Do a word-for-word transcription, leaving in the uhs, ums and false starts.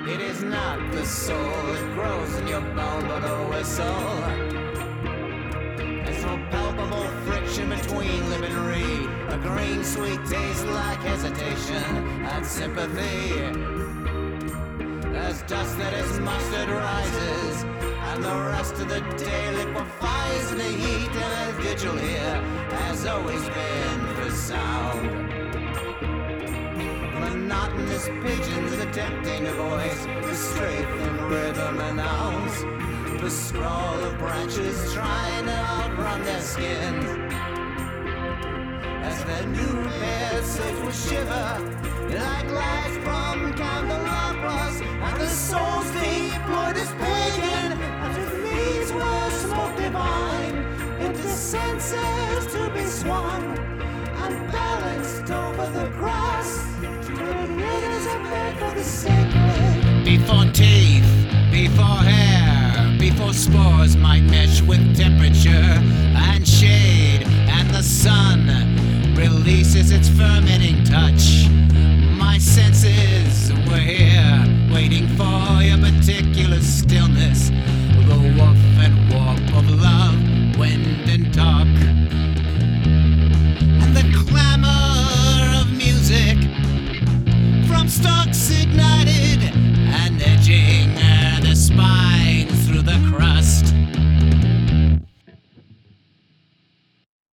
It is not the soul that grows in your bone, but a whistle. There's no palpable friction between lip and reed. A green sweet taste like hesitation and sympathy. As dust that is mustard rises, and the rest of the day liquefies in the heat, and a vigil here has always been for sound. Monotonous pigeons attempting to voice the strafe and rhythm announce. The scrawl of branches trying to outrun their skins. As their new repaired slaves will shiver like lights from candelabras, and the souls deployed as pagan as if these were smoke divine into senses to be swung and balanced over the grass. Radiators are made for the sacred. Before teeth, before hair, before spores might mesh with temperature and shade, and the sun releases its fermenting touch. My senses were here, waiting for your particular stillness, the woof and warp of love, wind and talk, and the clamor of music from stalks ignited and edging the spine.